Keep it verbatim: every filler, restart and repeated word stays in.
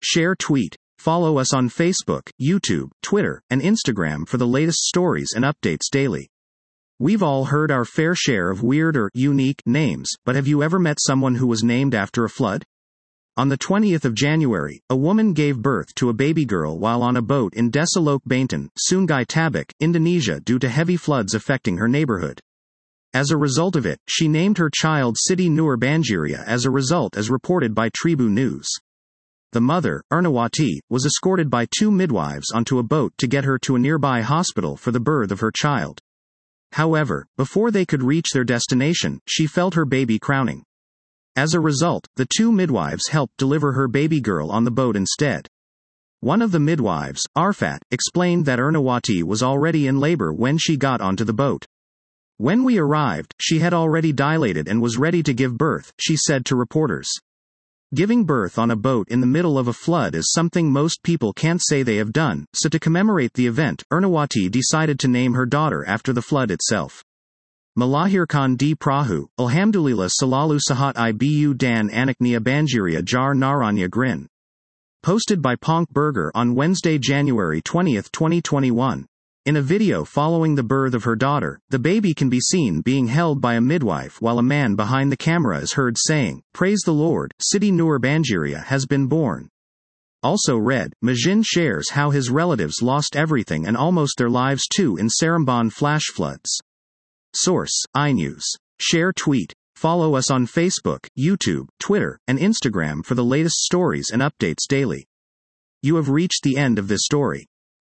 share, tweet. Follow us on Facebook, YouTube, Twitter, and Instagram for the latest stories and updates daily. We've all heard our fair share of weird or unique names, but have you ever met someone who was named after a flood? On the twentieth of January, a woman gave birth to a baby girl while on a boat in Desa Lok Baintan, Sungai Tabak, Indonesia due to heavy floods affecting her neighborhood. As a result of it, she named her child Siti Nur Banjiria as a result, as reported by Tribu News. The mother, Ernawati, was escorted by two midwives onto a boat to get her to a nearby hospital for the birth of her child. However, before they could reach their destination, she felt her baby crowning. As a result, the two midwives helped deliver her baby girl on the boat instead. One of the midwives, Arfat, explained that Ernawati was already in labor when she got onto the boat. When we arrived, she had already dilated and was ready to give birth, she said to reporters. Giving birth on a boat in the middle of a flood is something most people can't say they have done, so to commemorate the event, Ernawati decided to name her daughter after the flood itself. Melahirkan di Perahu, Alhamdulillah Selalu Sahat Ibu dan Anaknya Banjiria Jar Naranya Grin. Posted by Ponk Burger on Wednesday, January twentieth, twenty twenty-one. In a video following the birth of her daughter, the baby can be seen being held by a midwife while a man behind the camera is heard saying, "Praise the Lord, Siti Nur Banjiria has been born." Also read, Majin shares how his relatives lost everything and almost their lives too in Seremban flash floods. Source, iNews. Share, tweet. Follow us on Facebook, YouTube, Twitter, and Instagram for the latest stories and updates daily. You have reached the end of this story.